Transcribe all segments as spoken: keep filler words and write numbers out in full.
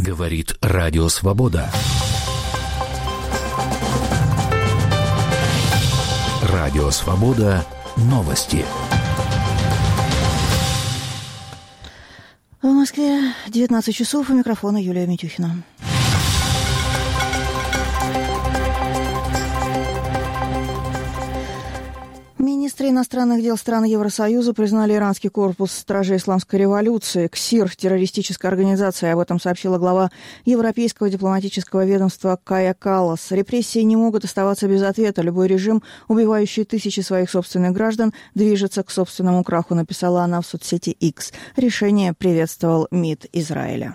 Говорит Радио Свобода. Радио Свобода. Новости. В Москве девятнадцать часов, у микрофона Юлия Митюхина. Министры иностранных дел стран Евросоюза признали иранский корпус стражей исламской революции, КСИР, террористической организацией. Об этом сообщила глава Европейского дипломатического ведомства Кая Каллас. Репрессии не могут оставаться без ответа. Любой режим, убивающий тысячи своих собственных граждан, движется к собственному краху, написала она в соцсети X. Решение приветствовал МИД Израиля.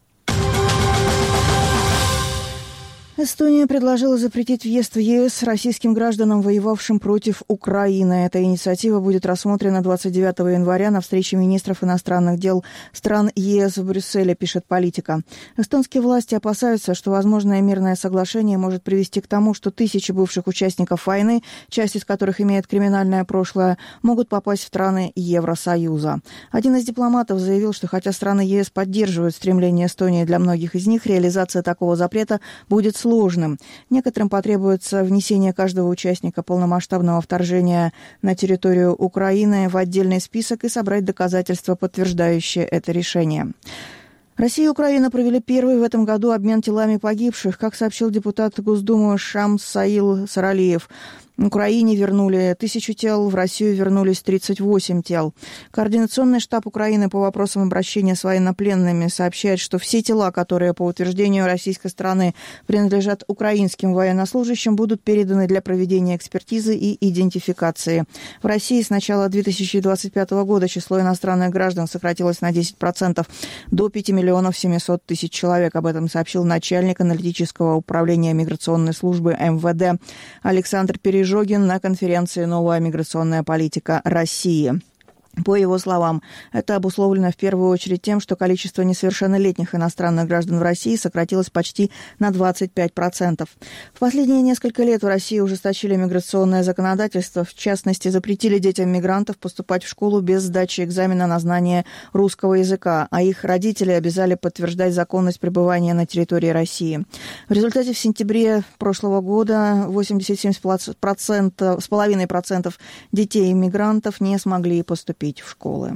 Эстония предложила запретить въезд в ЕС российским гражданам, воевавшим против Украины. Эта инициатива будет рассмотрена двадцать девятого января на встрече министров иностранных дел стран ЕС в Брюсселе, пишет Политика. Эстонские власти опасаются, что возможное мирное соглашение может привести к тому, что тысячи бывших участников войны, часть из которых имеет криминальное прошлое, могут попасть в страны Евросоюза. Один из дипломатов заявил, что хотя страны ЕС поддерживают стремление Эстонии, для многих из них реализация такого запрета будет сложной. сложным. Некоторым потребуется внесение каждого участника полномасштабного вторжения на территорию Украины в отдельный список и собрать доказательства, подтверждающие это решение. Россия и Украина провели первый в этом году обмен телами погибших. Как сообщил депутат Госдумы Шамс Саил Саралиев, в Украине вернули тысячу тел, в Россию вернулись тридцать восемь тел. Координационный штаб Украины по вопросам обращения с военнопленными сообщает, что все тела, которые по утверждению российской стороны принадлежат украинским военнослужащим, будут переданы для проведения экспертизы и идентификации. В России с начала две тысячи двадцать пятого года число иностранных граждан сократилось на десять процентов до пяти миллионов семисот тысяч человек. Об этом сообщил начальник аналитического управления миграционной службы эм вэ дэ Александр Пережогин на конференции «Новая миграционная политика России». По его словам, это обусловлено в первую очередь тем, что количество несовершеннолетних иностранных граждан в России сократилось почти на двадцать пять процентов. В последние несколько лет в России ужесточили миграционное законодательство. В частности, запретили детям мигрантов поступать в школу без сдачи экзамена на знание русского языка, а их родители обязали подтверждать законность пребывания на территории России. В результате в сентябре прошлого года восемьдесят семь целых пять десятых процента детей-мигрантов не смогли поступить в школы.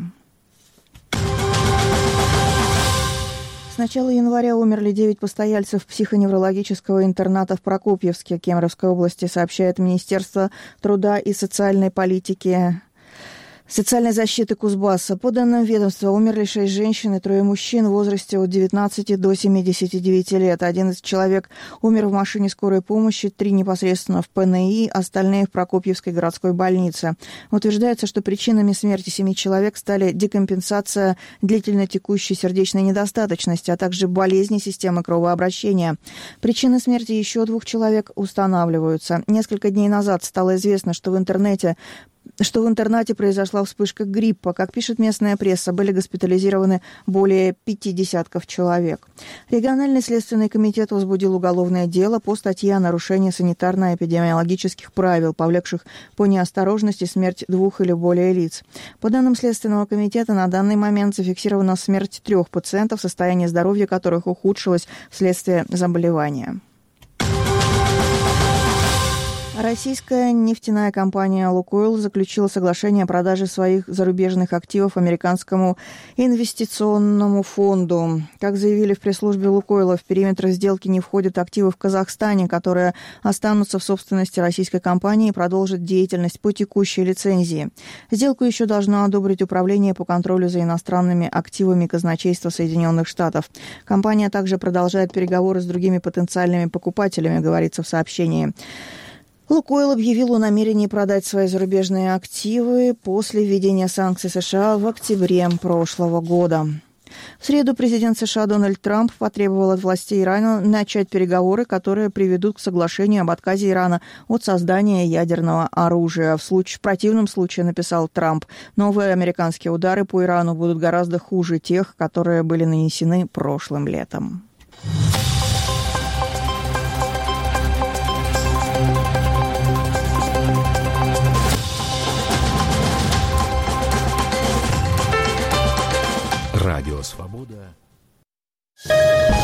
С начала января умерли девять постояльцев психоневрологического интерната в Прокопьевске Кемеровской области, сообщает Министерство труда и социальной политики. Социальной защиты Кузбасса. По данным ведомства, умерли шесть женщин и трое мужчин в возрасте от девятнадцати до семидесяти девяти лет. Один из человек умер в машине скорой помощи, три непосредственно в пэ эн и, остальные в Прокопьевской городской больнице. Утверждается, что причинами смерти семи человек стали декомпенсация длительно текущей сердечной недостаточности, а также болезни системы кровообращения. Причины смерти еще двух человек устанавливаются. Несколько дней назад стало известно, что в интернете что в интернате произошла вспышка гриппа. Как пишет местная пресса, были госпитализированы более пяти десятков человек. Региональный следственный комитет возбудил уголовное дело по статье о нарушении санитарно-эпидемиологических правил, повлекших по неосторожности смерть двух или более лиц. По данным Следственного комитета, на данный момент зафиксирована смерть трех пациентов, состояние здоровья которых ухудшилось вследствие заболевания. Российская нефтяная компания «Лукойл» заключила соглашение о продаже своих зарубежных активов американскому инвестиционному фонду. Как заявили в пресс-службе «Лукойла», в периметр сделки не входят активы в Казахстане, которые останутся в собственности российской компании и продолжат деятельность по текущей лицензии. Сделку еще должно одобрить Управление по контролю за иностранными активами казначейства Соединенных Штатов. Компания также продолжает переговоры с другими потенциальными покупателями, говорится в сообщении. «Лукойл» объявил о намерении продать свои зарубежные активы после введения санкций США в октябре прошлого года. В среду президент США Дональд Трамп потребовал от властей Ирана начать переговоры, которые приведут к соглашению об отказе Ирана от создания ядерного оружия. В, случае, в противном случае, написал Трамп, новые американские удары по Ирану будут гораздо хуже тех, которые были нанесены прошлым летом. Радио Свобода.